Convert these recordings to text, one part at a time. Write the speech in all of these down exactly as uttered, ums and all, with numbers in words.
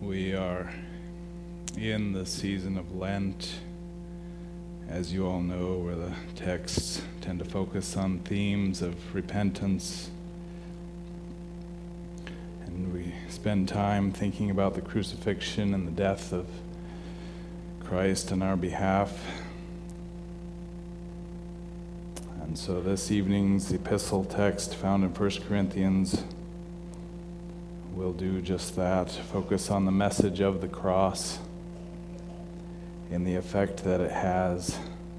We are in the season of Lent, as you all know, where the texts tend to focus on themes of repentance. And we spend time thinking about the crucifixion and the death of Christ on our behalf. And so this evening's epistle text found in First Corinthians will do just that, focus on the message of the cross and the effect that it has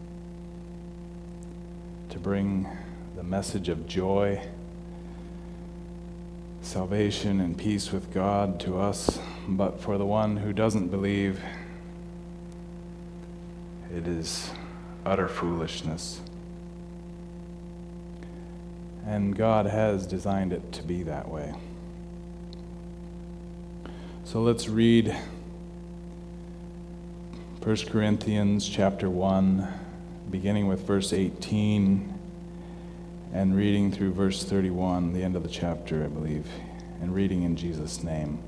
to bring the message of joy, salvation, and peace with God to us. But for the one who doesn't believe, it is utter foolishness. And God has designed it to be that way. So let's read First Corinthians chapter one, beginning with verse eighteen and reading through verse thirty-one, the end of the chapter, I believe, and reading in Jesus' name.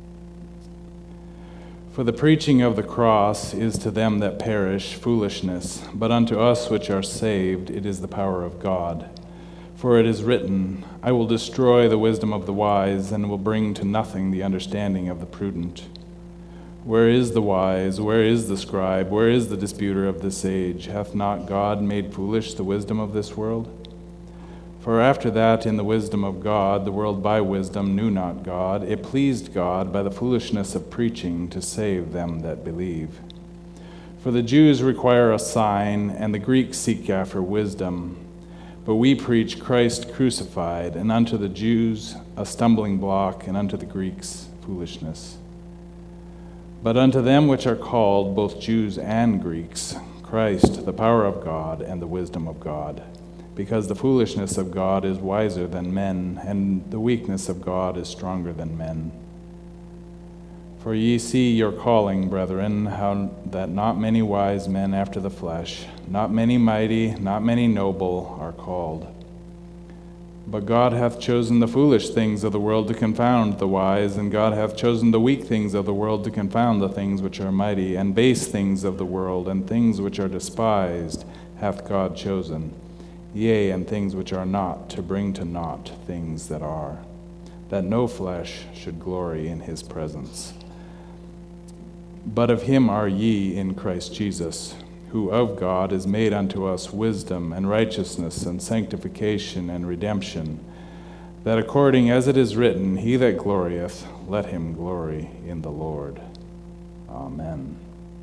For the preaching of the cross is to them that perish foolishness, but unto us which are saved it is the power of God. For it is written, I will destroy the wisdom of the wise, and will bring to nothing the understanding of the prudent. Where is the wise? Where is the scribe? Where is the disputer of this age? Hath not God made foolish the wisdom of this world? For after that, in the wisdom of God, the world by wisdom knew not God. It pleased God by the foolishness of preaching to save them that believe. For the Jews require a sign, and the Greeks seek after wisdom. But we preach Christ crucified, and unto the Jews a stumbling block, and unto the Greeks foolishness. But unto them which are called, both Jews and Greeks, Christ, the power of God and the wisdom of God. Because the foolishness of God is wiser than men, and the weakness of God is stronger than men. For ye see your calling, brethren, how that not many wise men after the flesh, not many mighty, not many noble are called. But God hath chosen the foolish things of the world to confound the wise, and God hath chosen the weak things of the world to confound the things which are mighty, and base things of the world, and things which are despised hath God chosen, yea, and things which are not, to bring to naught things that are, that no flesh should glory in his presence. But of him are ye in Christ Jesus, who of God is made unto us wisdom and righteousness and sanctification and redemption, that according as it is written, he that glorieth, let him glory in the Lord. Amen.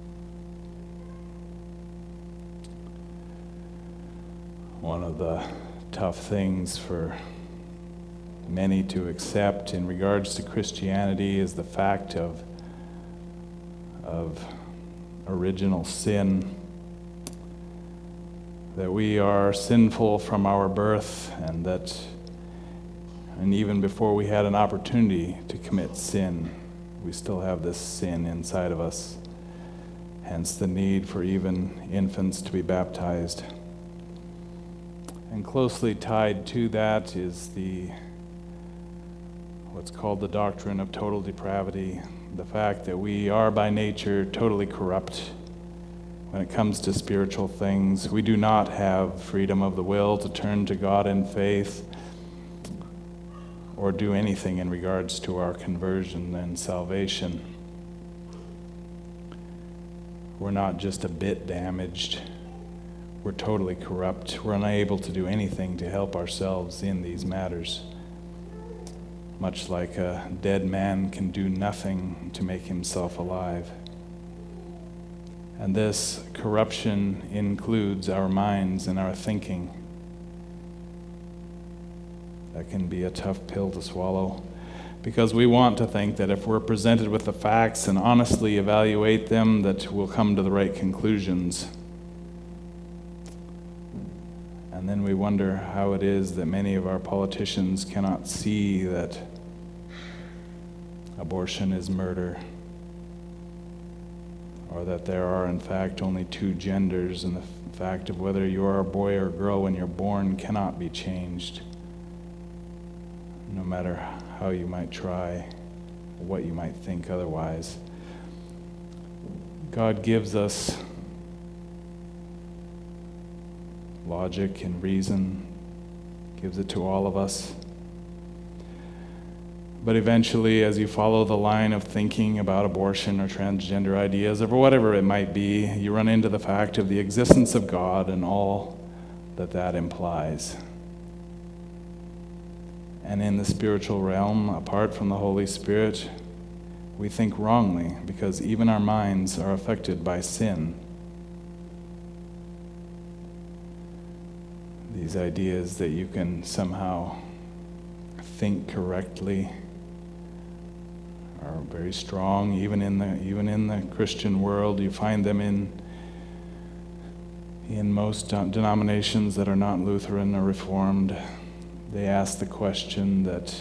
One of the tough things for many to accept in regards to Christianity is the fact of of original sin, that we are sinful from our birth, and that and even before we had an opportunity to commit sin, we still have this sin inside of us, hence the need for even infants to be baptized. And closely tied to that is the what's called the doctrine of total depravity, the fact that we are by nature totally corrupt when it comes to spiritual things. We do not have freedom of the will to turn to God in faith or do anything in regards to our conversion and salvation. We're not just a bit damaged. We're totally corrupt. We're unable to do anything to help ourselves in these matters. Much like a dead man can do nothing to make himself alive. And this corruption includes our minds and our thinking. That can be a tough pill to swallow, because we want to think that if we're presented with the facts and honestly evaluate them, that we'll come to the right conclusions. And then we wonder how it is that many of our politicians cannot see that abortion is murder, or that there are in fact only two genders, and the fact of whether you are a boy or girl when you're born cannot be changed, no matter how you might try. what you might think otherwise. God gives us logic and reason, gives it to all of us. But eventually, as you follow the line of thinking about abortion or transgender ideas or whatever it might be, you run into the fact of the existence of God and all that that implies. And in the spiritual realm, apart from the Holy Spirit, we think wrongly because even our minds are affected by sin. These ideas that you can somehow think correctly are very strong, even in the even in the Christian world. You find them in in most denominations that are not Lutheran or Reformed. They ask the question that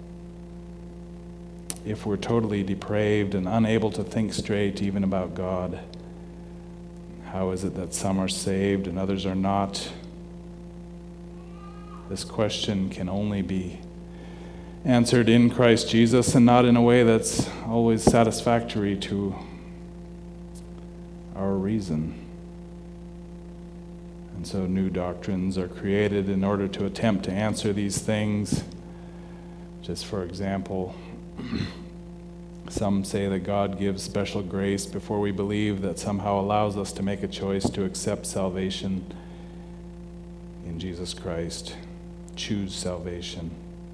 if we're totally depraved and unable to think straight even about God, how is it that some are saved and others are not? This question can only be answered in Christ Jesus and not in a way that's always satisfactory to our reason. And so new doctrines are created in order to attempt to answer these things. Just for example, some say that God gives special grace before we believe that somehow allows us to make a choice to accept salvation in Jesus Christ, choose salvation.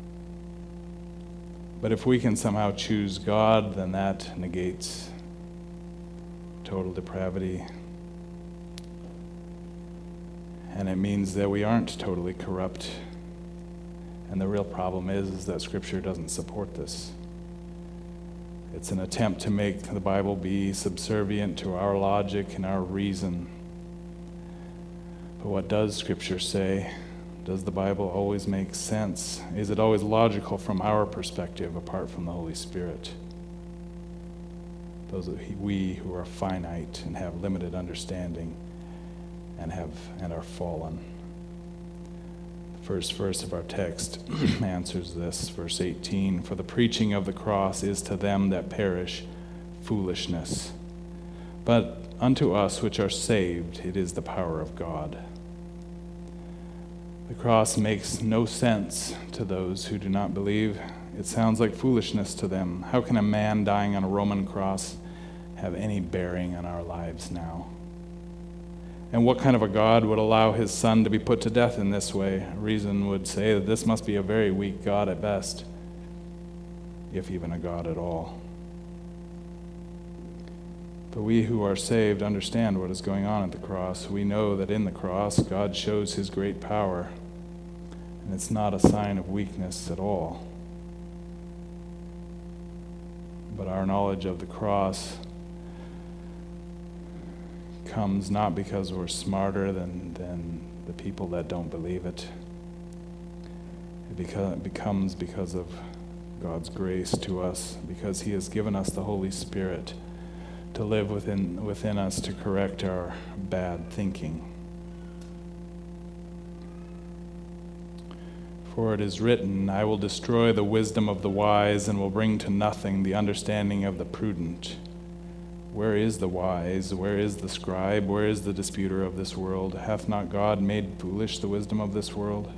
But if we can somehow choose God, then that negates total depravity. And it means that we aren't totally corrupt. And the real problem is, is that Scripture doesn't support this. It's an attempt to make the Bible be subservient to our logic and our reason. But what does Scripture say? Does the Bible always make sense? Is it always logical from our perspective apart from the Holy Spirit? Those are we who are finite and have limited understanding and have and are fallen. The first verse of our text answers this, verse eighteen, "For the preaching of the cross is to them that perish foolishness, but unto us which are saved it is the power of God." The cross makes no sense to those who do not believe. It sounds like foolishness to them. How can a man dying on a Roman cross have any bearing on our lives now? And what kind of a God would allow his son to be put to death in this way? Reason would say that this must be a very weak God at best, if even a God at all. But we who are saved understand what is going on at the cross. We know that in the cross, God shows his great power, and it's not a sign of weakness at all. But our knowledge of the cross comes not because we're smarter than, than the people that don't believe it. It beca- becomes because of God's grace to us, because he has given us the Holy Spirit to live within within us to correct our bad thinking. For it is written, "I will destroy the wisdom of the wise and will bring to nothing the understanding of the prudent." Where is the wise? Where is the scribe? Where is the disputer of this world? Hath not God made foolish the wisdom of this world?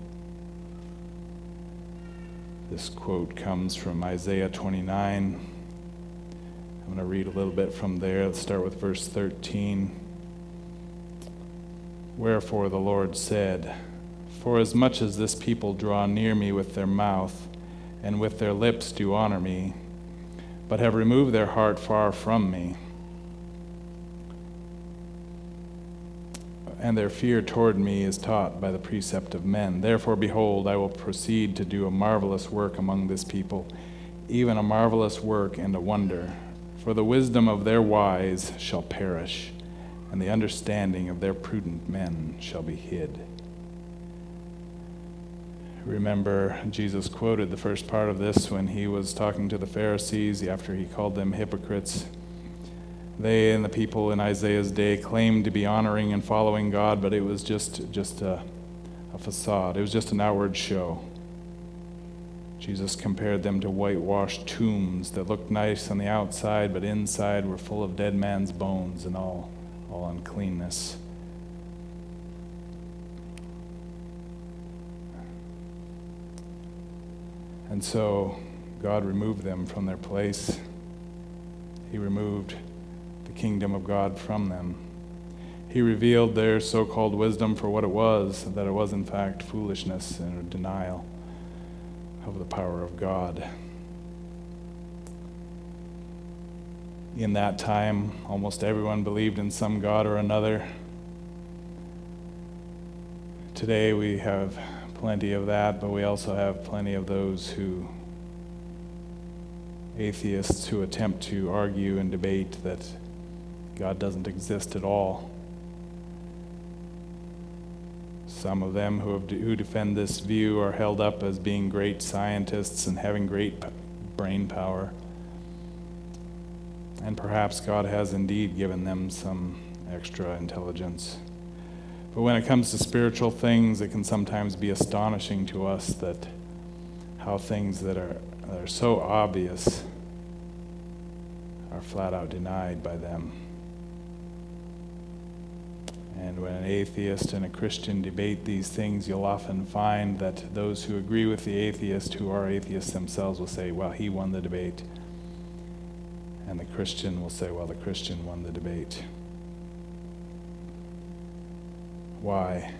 This quote comes from Isaiah twenty-nine. I'm going to read a little bit from there. Let's start with verse thirteen. "Wherefore the Lord said, For as much as this people draw near me with their mouth, and with their lips do honor me, but have removed their heart far from me, and their fear toward me is taught by the precept of men. Therefore, behold, I will proceed to do a marvelous work among this people, even a marvelous work and a wonder. For the wisdom of their wise shall perish, and the understanding of their prudent men shall be hid." Remember, Jesus quoted the first part of this when he was talking to the Pharisees after he called them hypocrites. They and the people in Isaiah's day claimed to be honoring and following God, but it was just, just a, a facade. It was just an outward show. Jesus compared them to whitewashed tombs that looked nice on the outside, but inside were full of dead man's bones and all, all uncleanness. And so God removed them from their place. He removed the kingdom of God from them. He revealed their so-called wisdom for what it was, that it was in fact foolishness and a denial of the power of God. In that time, almost everyone believed in some God or another. Today we have plenty of that, but we also have plenty of those who, atheists who attempt to argue and debate that God doesn't exist at all. Some of them who, have, who defend this view are held up as being great scientists and having great p- brain power. And perhaps God has indeed given them some extra intelligence. But when it comes to spiritual things, it can sometimes be astonishing to us that how things that are, that are so obvious are flat out denied by them. And when an atheist and a Christian debate these things, you'll often find that those who agree with the atheist, who are atheists themselves, will say, well, he won the debate. And the Christian will say, well, the Christian won the debate. Why?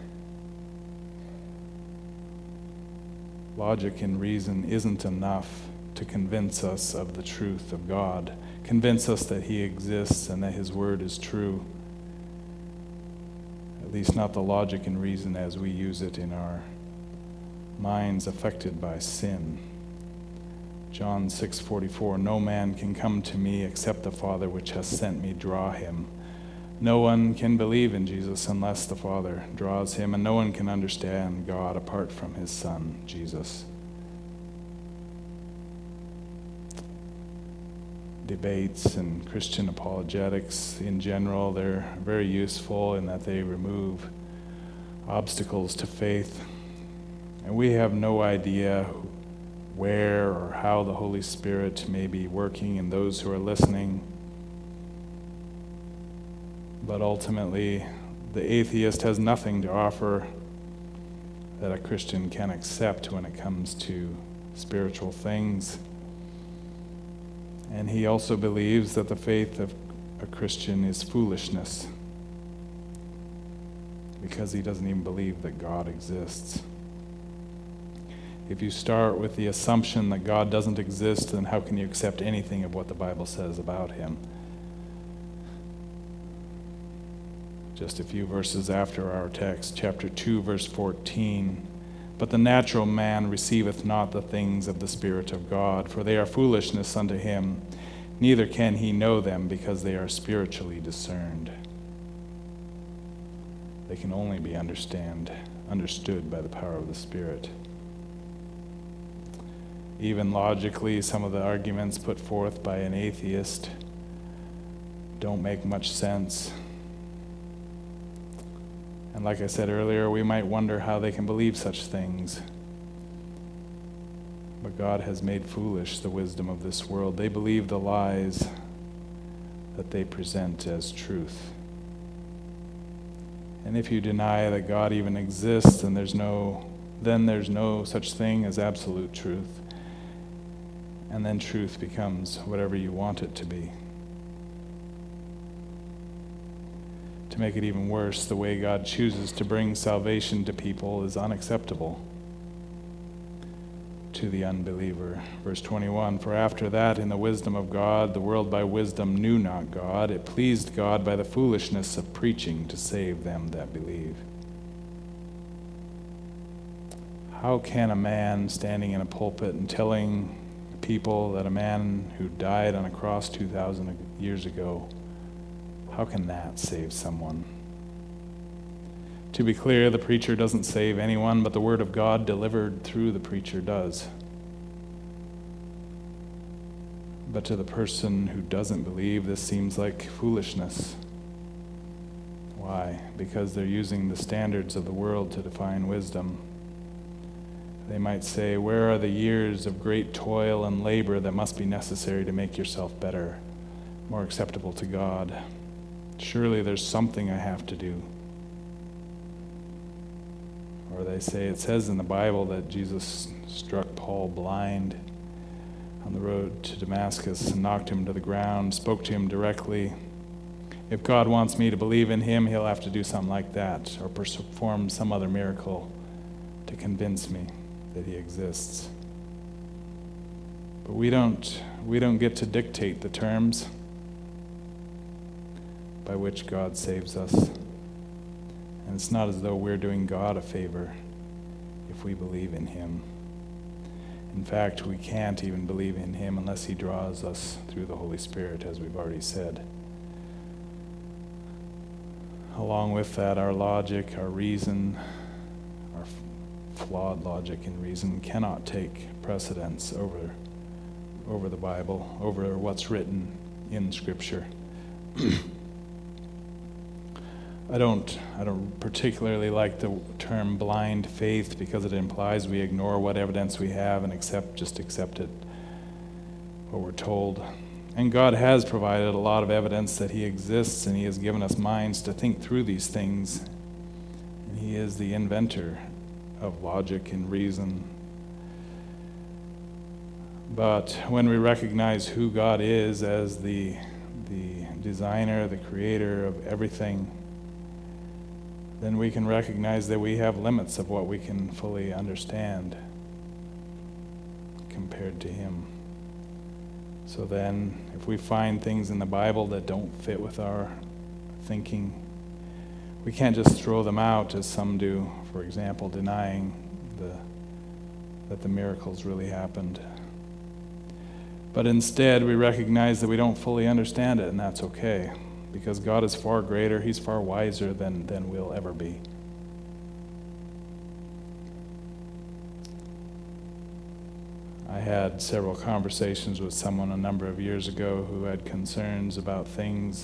Logic and reason isn't enough to convince us of the truth of God, convince us that He exists and that His word is true. At least not the logic and reason as we use it in our minds affected by sin. John six forty-four, no man can come to me except the Father which has sent me draw him. No one can believe in Jesus unless the Father draws him, and no one can understand God apart from his Son, Jesus. Debates and Christian apologetics in general, they're very useful in that they remove obstacles to faith. And we have no idea where or how the Holy Spirit may be working in those who are listening. But ultimately, the atheist has nothing to offer that a Christian can accept when it comes to spiritual things. And he also believes that the faith of a Christian is foolishness because he doesn't even believe that God exists. If you start with the assumption that God doesn't exist, then how can you accept anything of what the Bible says about him? Just a few verses after our text, chapter two, verse fourteen. But the natural man receiveth not the things of the Spirit of God, for they are foolishness unto him, neither can he know them, because they are spiritually discerned. They can only be understand, understood by the power of the Spirit. Even logically, some of the arguments put forth by an atheist don't make much sense. And like I said earlier, we might wonder how they can believe such things. But God has made foolish the wisdom of this world. They believe the lies that they present as truth. And if you deny that God even exists, then there's no, then there's no such thing as absolute truth. And then truth becomes whatever you want it to be. To make it even worse, the way God chooses to bring salvation to people is unacceptable to the unbeliever. Verse twenty-one, for after that, in the wisdom of God, the world by wisdom knew not God. It pleased God by the foolishness of preaching to save them that believe. How can a man standing in a pulpit and telling people that a man who died on a cross two thousand years ago, how can that save someone? To be clear, the preacher doesn't save anyone, but the word of God delivered through the preacher does. But to the person who doesn't believe, this seems like foolishness. Why? Because they're using the standards of the world to define wisdom. They might say, where are the years of great toil and labor that must be necessary to make yourself better, more acceptable to God? Surely there's something I have to do. Or they say, it says in the Bible that Jesus struck Paul blind on the road to Damascus and knocked him to the ground, spoke to him directly. If God wants me to believe in him, he'll have to do something like that or perform some other miracle to convince me that he exists. But we don't, we don't get to dictate the terms by which God saves us. And it's not as though we're doing God a favor if we believe in him. In fact, we can't even believe in him unless he draws us through the Holy Spirit, as we've already said. Along with that, our logic, our reason, our flawed logic and reason cannot take precedence over, over the Bible, over what's written in Scripture. I don't I don't particularly like the term blind faith because it implies we ignore what evidence we have and accept just accept it, what we're told. And God has provided a lot of evidence that he exists, and he has given us minds to think through these things. And he is the inventor of logic and reason. But when we recognize who God is as the, the designer, the creator of everything, then we can recognize that we have limits of what we can fully understand compared to him. So then, if we find things in the Bible that don't fit with our thinking, we can't just throw them out as some do, for example, denying the, that the miracles really happened. But instead, we recognize that we don't fully understand it, and that's okay. Because God is far greater, he's far wiser than, than we'll ever be. I had several conversations with someone a number of years ago who had concerns about things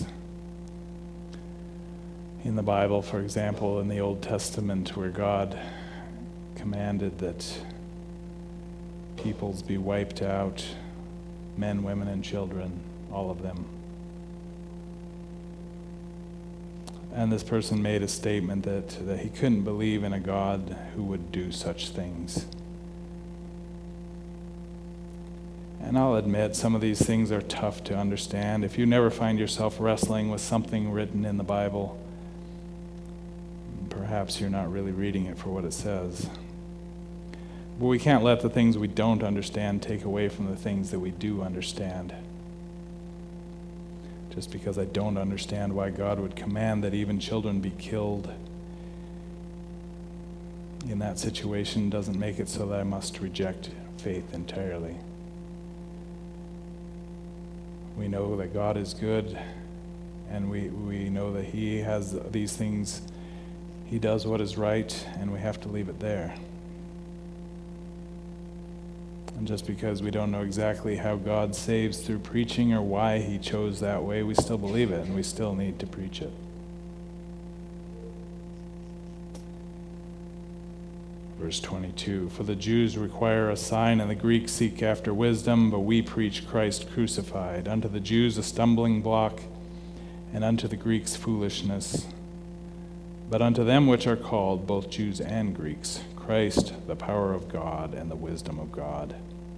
in the Bible, for example, in the Old Testament, where God commanded that peoples be wiped out, men, women, and children, all of them. And this person made a statement that, that he couldn't believe in a God who would do such things. And I'll admit, some of these things are tough to understand. If you never find yourself wrestling with something written in the Bible, perhaps you're not really reading it for what it says. But we can't let the things we don't understand take away from the things that we do understand. Just because I don't understand why God would command that even children be killed in that situation doesn't make it so that I must reject faith entirely. We know that God is good, and we, we know that he has these things, he does what is right, and we have to leave it there. And just because we don't know exactly how God saves through preaching or why he chose that way, we still believe it, and we still need to preach it. Verse twenty-two, for the Jews require a sign, and the Greeks seek after wisdom, but we preach Christ crucified. Unto the Jews a stumbling block, and unto the Greeks foolishness. But unto them which are called, both Jews and Greeks, Christ, the power of God and the wisdom of God.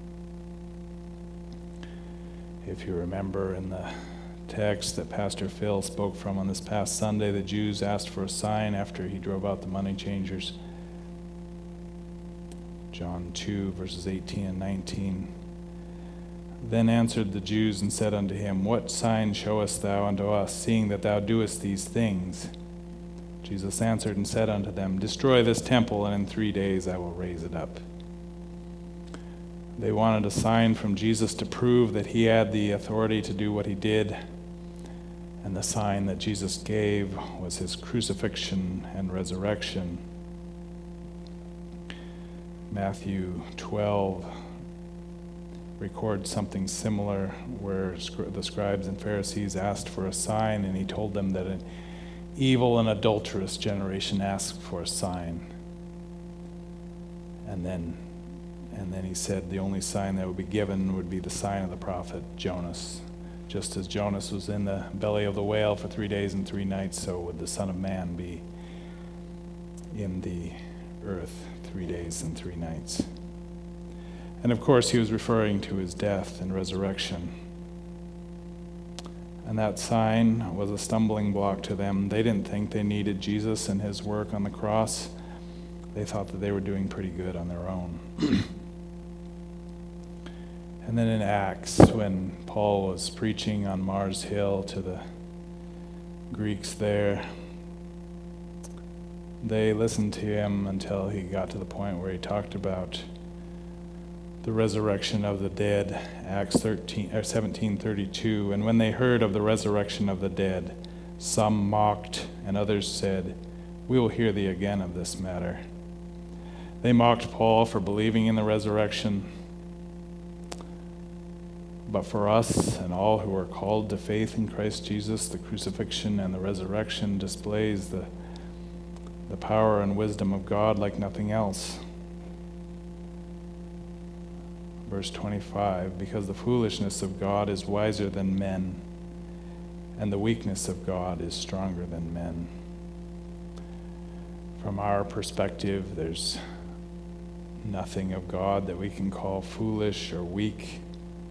If you remember in the text that Pastor Phil spoke from on this past Sunday, the Jews asked for a sign after he drove out the money changers. John two, verses eighteen and nineteen. Then answered the Jews and said unto him, what sign showest thou unto us, seeing that thou doest these things? Jesus answered and said unto them, destroy this temple, and in three days I will raise it up. They wanted a sign from Jesus to prove that he had the authority to do what he did, and the sign that Jesus gave was his crucifixion and resurrection. Matthew twelve records something similar, where the scribes and Pharisees asked for a sign, and he told them that an evil and adulterous generation asked for a sign. And then And then he said the only sign that would be given would be the sign of the prophet Jonas. Just as Jonas was in the belly of the whale for three days and three nights, so would the Son of Man be in the earth three days and three nights. And of course, he was referring to his death and resurrection. And that sign was a stumbling block to them. They didn't think they needed Jesus and his work on the cross. They thought that they were doing pretty good on their own. And then in Acts, when Paul was preaching on Mars Hill to the Greeks there, they listened to him until he got to the point where he talked about the resurrection of the dead, Acts thirteen or seventeen thirty-two. And when they heard of the resurrection of the dead, some mocked, and others said, "We will hear thee again of this matter." They mocked Paul for believing in the resurrection. But for us and all who are called to faith in Christ Jesus, the crucifixion and the resurrection displays the, the power and wisdom of God like nothing else. Verse twenty-five, because the foolishness of God is wiser than men, and the weakness of God is stronger than men. From our perspective, there's nothing of God that we can call foolish or weak.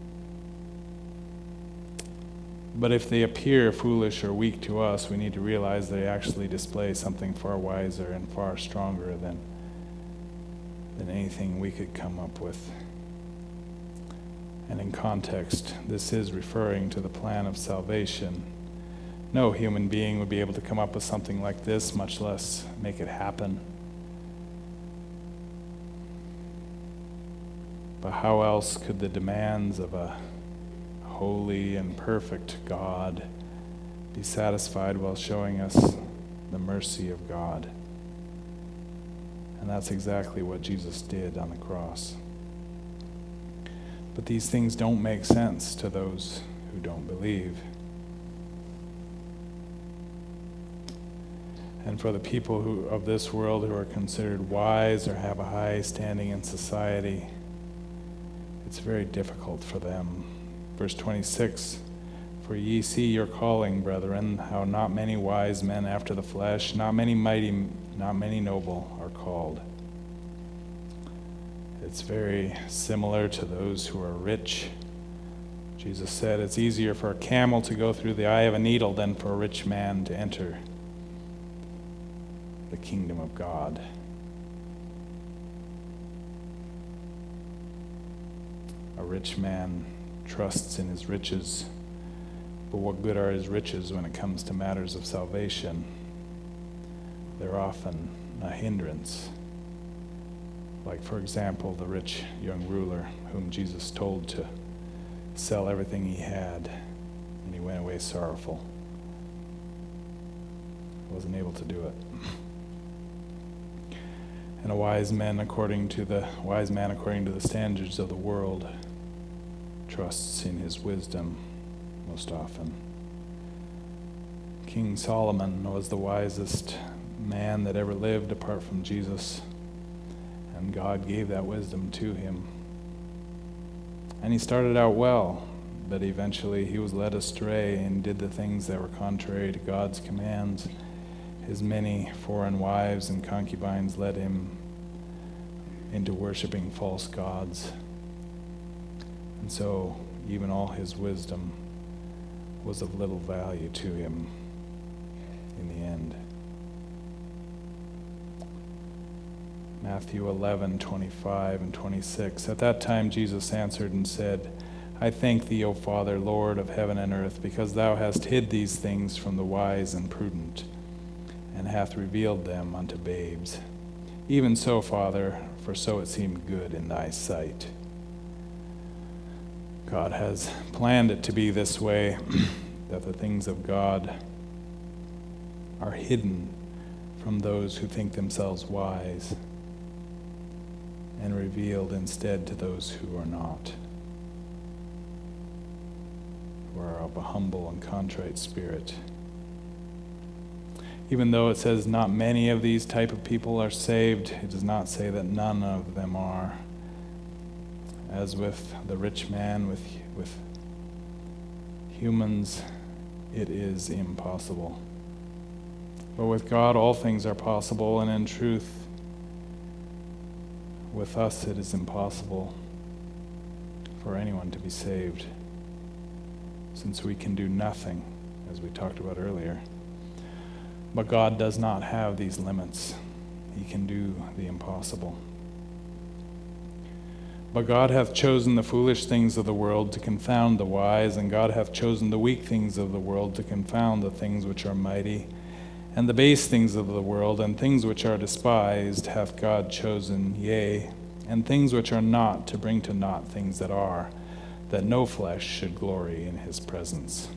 But if they appear foolish or weak to us, we need to realize they actually display something far wiser and far stronger than, than anything we could come up with. And in context, this is referring to the plan of salvation. No human being would be able to come up with something like this, much less make it happen. But how else could the demands of a holy and perfect God be satisfied while showing us the mercy of God? And that's exactly what Jesus did on the cross. But these things don't make sense to those who don't believe. And for the people who of this world who are considered wise or have a high standing in society, it's very difficult for them. Verse twenty-six, for ye see your calling, brethren, how not many wise men after the flesh, not many mighty, not many noble are called. It's very similar to those who are rich. Jesus said it's easier for a camel to go through the eye of a needle than for a rich man to enter the kingdom of God. A rich man trusts in his riches, but what good are his riches when it comes to matters of salvation? They're often a hindrance. Like, for example, the rich young ruler whom Jesus told to sell everything he had, and he went away sorrowful. He wasn't able to do it. And a wise man, according to the wise man according to the standards of the world, trusts in his wisdom most often. King Solomon was the wisest man that ever lived apart from Jesus, and God gave that wisdom to him. And he started out well, but eventually he was led astray and did the things that were contrary to God's commands. His many foreign wives and concubines led him into worshiping false gods. And so even all his wisdom was of little value to him in the end. Matthew eleven, twenty-five and twenty-six. At that time Jesus answered and said, I thank thee, O Father, Lord of heaven and earth, because thou hast hid these things from the wise and prudent, and hath revealed them unto babes. Even so, Father, for so it seemed good in thy sight. God has planned it to be this way, that the things of God are hidden from those who think themselves wise, and revealed instead to those who are not, who are of a humble and contrite spirit. Even though it says not many of these type of people are saved, it does not say that none of them are. As with the rich man, with, with humans, it is impossible. But with God, all things are possible, and in truth, with us, it is impossible for anyone to be saved, since we can do nothing, as we talked about earlier. But God does not have these limits. He can do the impossible. But God hath chosen the foolish things of the world to confound the wise, and God hath chosen the weak things of the world to confound the things which are mighty. And the base things of the world, and things which are despised, hath God chosen, yea, and things which are not, to bring to naught things that are, that no flesh should glory in his presence.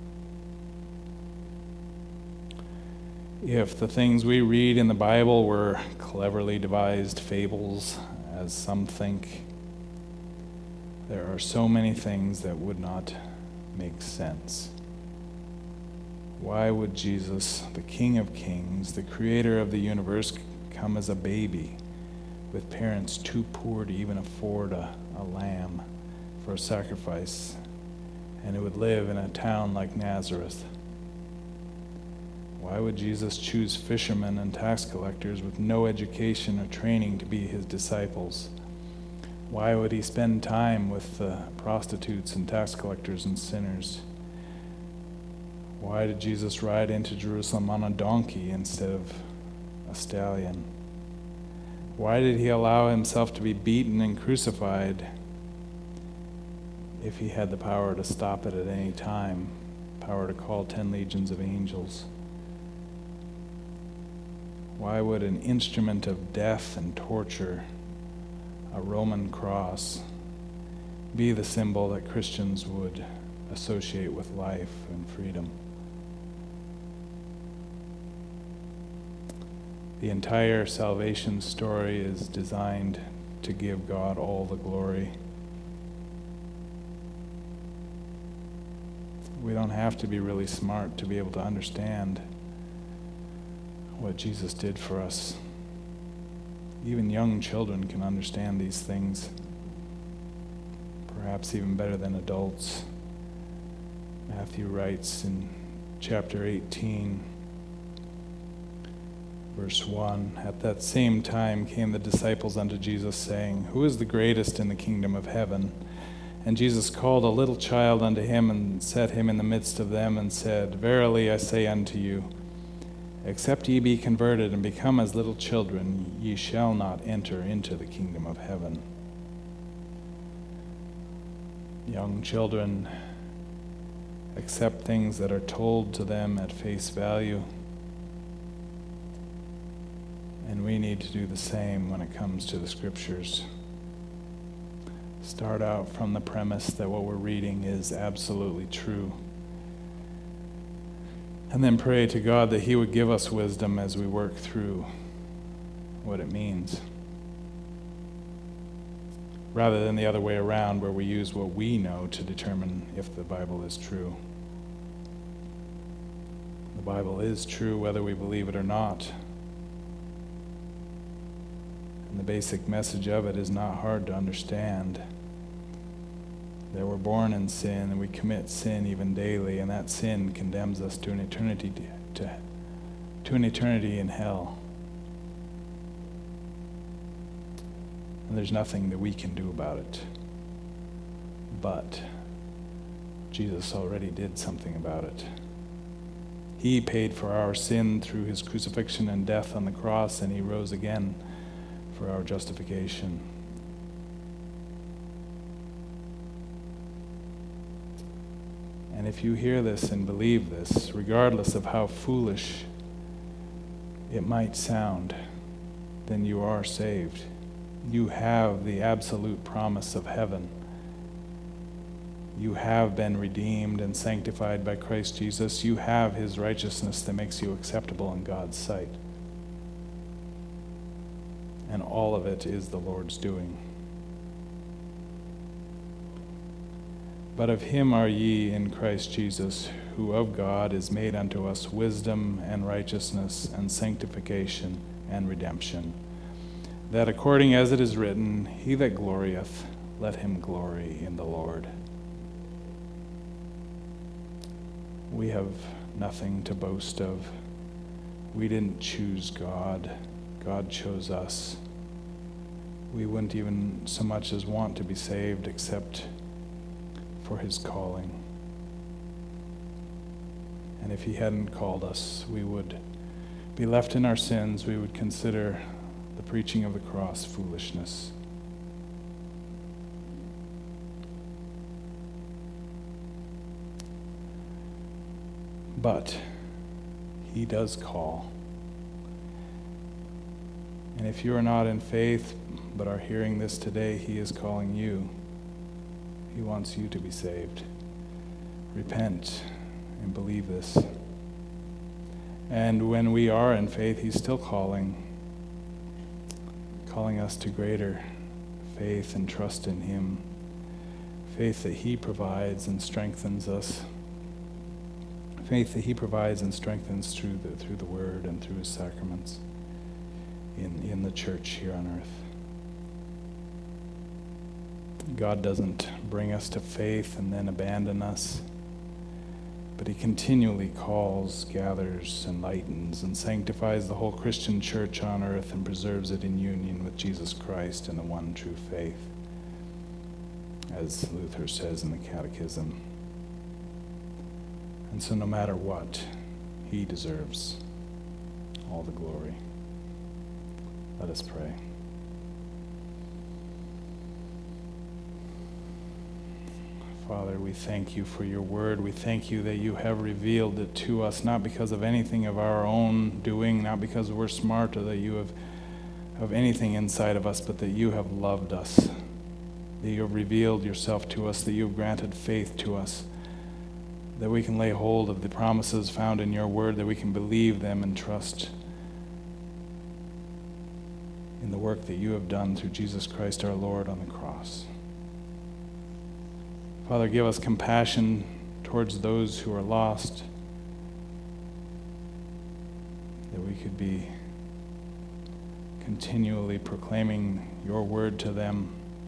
If the things we read in the Bible were cleverly devised fables, as some think, there are so many things that would not make sense. Why would Jesus, the King of Kings, the creator of the universe, come as a baby with parents too poor to even afford a, a lamb for a sacrifice, and it would live in a town like Nazareth? Why would Jesus choose fishermen and tax collectors with no education or training to be his disciples? Why would he spend time with the prostitutes and tax collectors and sinners? Why did Jesus ride into Jerusalem on a donkey instead of a stallion? Why did he allow himself to be beaten and crucified if he had the power to stop it at any time, power to call ten legions of angels? Why would an instrument of death and torture, a Roman cross, be the symbol that Christians would associate with life and freedom? The entire salvation story is designed to give God all the glory. We don't have to be really smart to be able to understand what Jesus did for us. Even young children can understand these things, perhaps even better than adults. Matthew writes in chapter eighteen, verse one, "At that same time came the disciples unto Jesus, saying, Who is the greatest in the kingdom of heaven? And Jesus called a little child unto him, and set him in the midst of them, and said, Verily I say unto you, except ye be converted and become as little children, ye shall not enter into the kingdom of heaven." Young children accept things that are told to them at face value, and we need to do the same when it comes to the scriptures. Start out from the premise that what we're reading is absolutely true. And then pray to God that he would give us wisdom as we work through what it means, rather than the other way around, where we use what we know to determine if the Bible is true. The Bible is true whether we believe it or not. And the basic message of it is not hard to understand. That we're born in sin, and we commit sin even daily, and that sin condemns us to an eternity to, to an eternity in hell. And there's nothing that we can do about it. But Jesus already did something about it. He paid for our sin through his crucifixion and death on the cross, and he rose again for our justification. And if you hear this and believe this, regardless of how foolish it might sound, then you are saved. You have the absolute promise of heaven. You have been redeemed and sanctified by Christ Jesus. You have his righteousness that makes you acceptable in God's sight. And all of it is the Lord's doing. But of him are ye in Christ Jesus, who of God is made unto us wisdom and righteousness and sanctification and redemption, that according as it is written, He that glorieth, let him glory in the Lord. We have nothing to boast of. We didn't choose God. God chose us. We wouldn't even so much as want to be saved except for his calling. And if he hadn't called us, we would be left in our sins. We would consider the preaching of the cross foolishness. But he does call. And if you are not in faith but are hearing this today, he is calling you. He wants you to be saved. Repent and believe this. And when we are in faith, he's still calling, calling us to greater faith and trust in him. Faith that he provides and strengthens us. Faith that he provides and strengthens through the through the word and through his sacraments in, in the church here on earth. God doesn't bring us to faith and then abandon us, but he continually calls, gathers, enlightens, and sanctifies the whole Christian church on earth and preserves it in union with Jesus Christ and the one true faith, as Luther says in the Catechism. And so no matter what, he deserves all the glory. Let us pray. Father, we thank you for your word. We thank you that you have revealed it to us, not because of anything of our own doing, not because we're smart or that you have of anything inside of us, but that you have loved us, that you have revealed yourself to us, that you have granted faith to us, that we can lay hold of the promises found in your word, that we can believe them and trust in the work that you have done through Jesus Christ our Lord on the cross. Father, give us compassion towards those who are lost, that we could be continually proclaiming your word to them,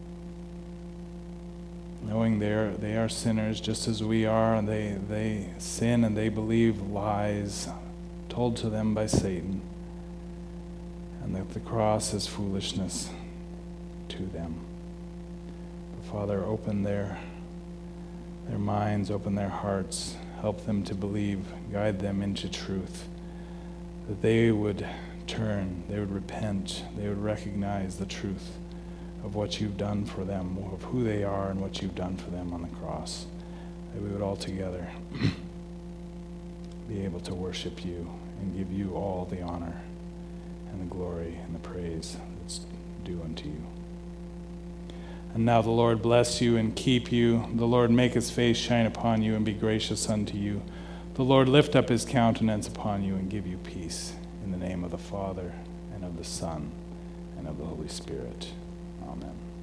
knowing they are, they are sinners just as we are, and they, they sin and they believe lies told to them by Satan, and that the cross is foolishness to them. But Father, open their, their minds, open their hearts, help them to believe, guide them into truth, that they would turn, they would repent, they would recognize the truth of what you've done for them, of who they are and what you've done for them on the cross, that we would all together be able to worship you and give you all the honor and the glory and the praise that's due unto you. And now the Lord bless you and keep you. The Lord make his face shine upon you and be gracious unto you. The Lord lift up his countenance upon you and give you peace. In the name of the Father, and of the Son, and of the Holy Spirit. Amen.